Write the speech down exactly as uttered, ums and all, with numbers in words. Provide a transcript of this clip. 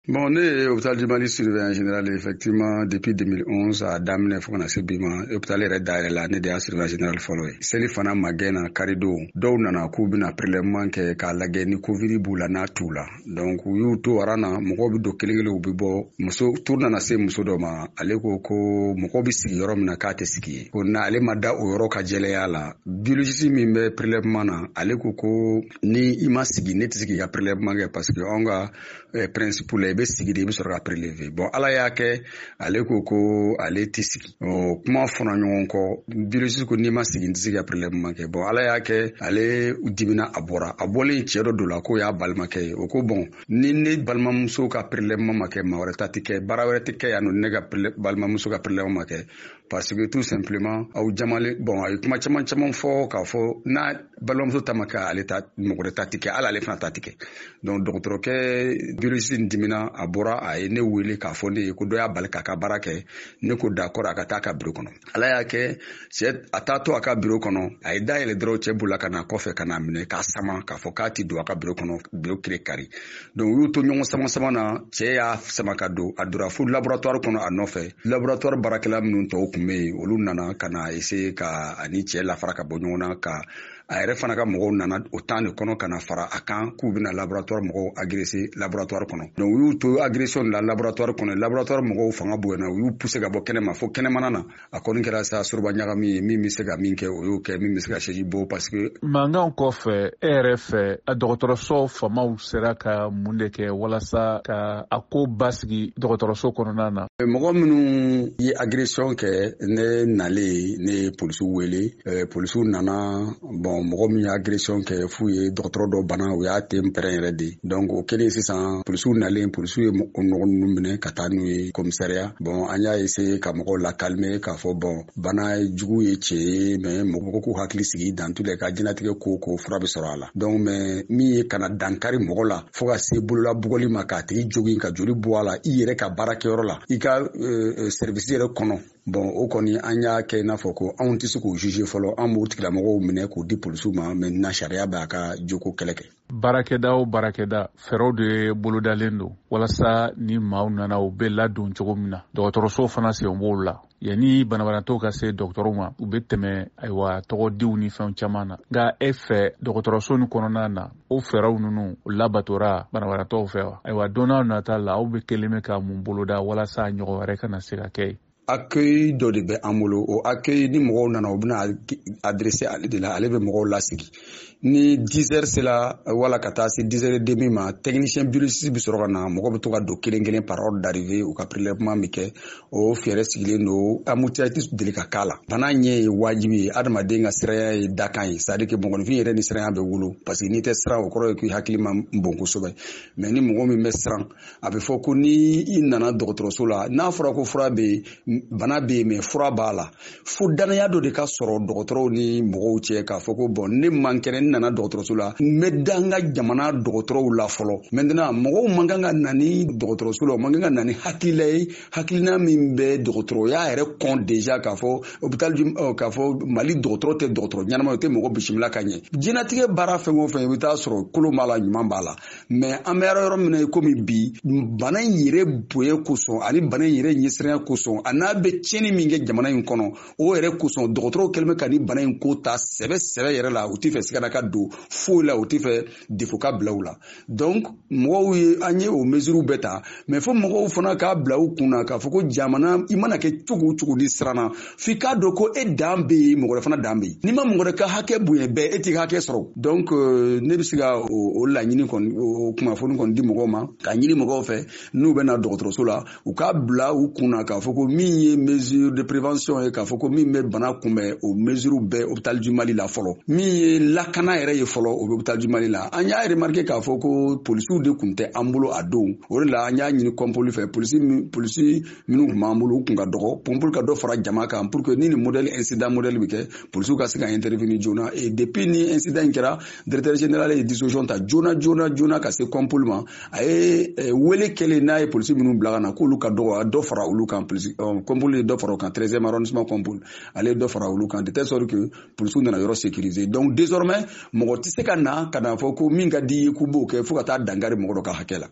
Bon, ne ye hôpital du Mali surveillant général effectivement depuis deux mille onze a daminɛ fo kana se bi ma hôpital yɛrɛ dayɛlɛ la ne de y'a surveillant général fɔlɔ ye. Seli fana ma gɛnna karido dɔw nana k'u bɛna prélèvement kɛ k'a lajɛ ni covid b'u la n'a t'u la. Donc u y'u to aran na mɔgɔw bɛ don kelen kelen u bɛ bɔ. Muso tour nana se muso dɔ ma ale ko ko mɔgɔw bɛ sigi yɔrɔ min na k'a tɛ sigi ye. Ko na ale ma da o yɔrɔ ka jɛlɛya la. Biologiste min bɛ prélèvement na ale ko ko ni i ma sigi ne tɛ se k'i ka prélèvement kɛ parce que anw ka eh, principe la i bɛ sigi de i bɛ sɔrɔ ka prélever. Bon ala y'a kɛ ale ko ko ale tɛ sigi. O kuma fɔra ɲɔgɔn kɔ biologiste ko n'i ma sigi n tɛ se ka prélèvement kɛ. Bon ala y'a kɛ ale dimina a bɔra. A bɔlen cɛ dɔ don la k'o y'a balimakɛ ye. O ko bon ni ne balimamuso ka prélèvement ma kɛ maa wɛrɛ ta tɛ kɛ baara wɛrɛ tɛ kɛ yan nɔ ne ka balimamuso ka prélèvement ma kɛ parce que tout simplement aw jamalen bon a ye kuma caman caman fɔ k'a fɔ n'a balimamuso ta ma kɛ ale ta mɔgɔ wɛrɛ ta tɛ kɛ hali ale fana ta tɛ kɛ. Donc dɔgɔtɔrɔkɛ biologiste dimina a bɔra a ye ne wele k'a fɔ ne ye ko dɔ y'a bali k'a ka baara kɛ ne ko d'accord a ka taa a ka bureau kɔnɔ. Ala y'a kɛ cɛ a t'a to a ka bureau kɔnɔ a ye dayɛlɛ dɔrɔn cɛ bolila ka na kɔfɛ ka n'a minɛ k'a sama k'a fɔ k'a ti don a ka bureau kɔnɔ bureau kile kari. Donc u y'u to ɲɔgɔn sama sama na cɛ y'a sama ka don a donna fo laboratoire kɔnɔ a nɔfɛ. Laboratoire baarakɛla minnu tɔw tun bɛ yen olu nana ka na essayer ka ani cɛ lafara ka bɔ ɲɔgɔn na ka a yɛrɛ fana ka mɔgɔw nana o temps de kɔnɔ ka na fara a kan k'u bɛna laboratoire mɔgɔw agresser laboratoire kɔnɔ. Donc u y'u to agression la laboratoire kɔnɔ laboratoire mɔgɔw fanga bonyana u y'u pousser ka bɔ kɛnɛma fo kɛnɛmana na a kɔni kɛra sa soroba ɲagami ye min bɛ se ka min kɛ o y'o kɛ min bɛ se ka chaise bɔ parce que. Mankan kɔfɛ e yɛrɛ fɛ a dɔgɔtɔrɔso famaw sera ka mun de kɛ walasa ka a ko basigi dɔgɔtɔrɔso kɔnɔna na. Mɔgɔ minnu ye agression kɛ ne nalen ne ye polisiw wele polisiw nana bon mɔgɔ min y'a agression kɛ f'u ye dɔgɔtɔrɔ dɔ bana u y'a ten pɛrɛn yɛrɛ de donc o kɛlen sisan polisiw nalen polisiw ye o nɔgɔ ninnu minɛ ka taa n'u ye commissariat bon an y'a essayer ka mɔgɔw la calmer k'a fɔ bon bana jugu ye cɛ ye mais mɔgɔ k'u hakili sigi dans tous les cas jɛnatigɛ ko ko fura bɛ sɔrɔ a la donc mais min ye kana dankari mɔgɔ la fo ka se bolola bugɔli ma k'a tigi jogin ka joli bɔ a la i yɛrɛ ka baarakɛyɔrɔ la i ka euh, service yɛrɛ kɔnɔ bon o kɔni an y'a kɛ i n'a fɔ ko anw tɛ se k'o juger fɔlɔ an b'o tigilamɔgɔw minɛ k'o di polisiw ma maintenant sariya b'a ka joko kɛlɛ kɛ. Baarakɛda o baarakɛda fɛɛrɛw de bolodalen don walasa ni maaw nana u bɛ ladon cogo min na dɔgɔtɔrɔso fana sen b'o la yanni banabagatɔw ka se dɔgɔtɔrɔw ma u bɛ tɛmɛ ayiwa tɔgɔdiw ni fɛn caman na nka e fɛ dɔgɔtɔrɔso ni kɔnɔna na o fɛɛrɛw ninnu o labatora banabagatɔw fɛ wa ayiwa don n'a nata la aw bɛ kelen bɛ ka mun boloda walasa ɲɔgɔn wɛrɛ kana se ka kɛ. Accueil dɔ de bɛ an bolo o accueil ni mɔgɔw nana u bɛna adresser ale de la ale bɛ mɔgɔw lasigi ni dix heures sera wala ka taa se dix heures et demi ma technicien biologiste bɛ sɔrɔ ka na mɔgɔ bɛ to ka don kelen kelen par ordre d'arrivée u ka prélèvement bɛ kɛ o fɛɛrɛ sigilen don embouteillage tɛ deli ka k'a la bana ɲɛ ye wajibi ye adamaden ka siranya ye dakan ye c'est à dire que mɔgɔninfin yɛrɛ ni siranya bɛ wolo parce que n'i tɛ siran o kɔrɔ ye k'i hakili ma bon kosɛbɛ mais ni mɔgɔ min bɛ siran a bɛ fɔ ko ni i nana dɔgɔtɔrɔso la n'a fɔra ko fura bɛ bana bɛ yen mais fura b'a la fo danaya dɔ de ka sɔrɔ dɔgɔtɔrɔw ni mɔgɔw cɛ k'a fɔ ko bon ne man kɛnɛ n nana dɔgɔtɔrɔso la n bɛ da n ka jamana dɔgɔtɔrɔw la fɔlɔ maintenant mɔgɔw man kan ka na ni dɔgɔtɔrɔso la o man kan ka na ni hakilila ye hakilina min bɛ dɔgɔtɔrɔya yɛrɛ kɔn déjà k'a fɔ hôpital k'a fɔ Mali dɔgɔtɔrɔ tɛ dɔgɔtɔrɔ ɲɛnama o tɛ mɔgɔ bisimila ka ɲɛ diɲɛlatigɛ baara fɛn o fɛn i bɛ taa sɔrɔ kolon b'a la ɲuman b'a la mais an bɛ yɔrɔ min na komi bi bana in yɛrɛ bonya kosɔn ani bana in yɛrɛ ɲɛsiranya kosɔn a n'a bɛ tiɲɛni min kɛ jamana in kɔnɔ o yɛrɛ kosɔn dɔgɔtɔrɔw kɛlen bɛ ka ni bana in ko ta sɛbɛ sɛbɛ yɛrɛ la u tɛ fɛ sigana ka don foyi la u tɛ fɛ défaut ka bila u la donc mɔgɔw ye an ye o mesures bɛɛ ta mais fo mɔgɔw fana k'a bila u kun na k'a fɔ ko jamana i mana kɛ cogo o cogo ni siranna f'i k'a dɔn ko e dan bɛ yen mɔgɔ wɛrɛ fana dan bɛ yen n'i ma mɔgɔ wɛrɛ ka hakɛ bonya bɛɛ e t'i ka hakɛ sɔrɔ donc euh, ne bɛ se ka o, o laɲini kɔni o kunnafoni kɔni di mɔgɔw ma ka ɲini mɔgɔw fɛ n'u bɛ na dɔgɔtɔrɔso la u k'a bila u kun na k'a fɔ ko min ye mesure de prévention ye k'a fɔ ko min bɛ bana kunbɛn o mesure bɛɛ hôpital du Mali la fɔlɔ min ye lakana yɛrɛ ye fɔlɔ o bɛ hôpital du Mali la an y'a remarqué k'a fɔ ko polisiw de tun tɛ an bolo a don o de la an y'a ɲini kɔnpoli fɛ polisi polisi minnu tun b'an bolo u tun ka dɔgɔ kɔnpoli ka dɔ fara jama kan pour que ni ni modèle incident modèle bɛ kɛ polisiw ka se ka intervenir joona et depuis ni incident in kɛra directeur général ye disposition ta joona joona joona ka se kɔnpoli ma a ye wele kɛlen n'a ye polisi minnu bila ka na k'olu ka dɔgɔ a dɔ fara olu kan polisi kɔnpoli ye dɔ fara o kan treizième arrondissement kɔnpoli ale ye dɔ fara olu kan de telle sorte que polisiw nana yɔrɔ sécuriser donc désormais mɔgɔ tɛ se ka na ka na fɔ ko min ka di ye k'u b'o kɛ fo ka taa dankari mɔgɔ dɔ ka hakɛ la.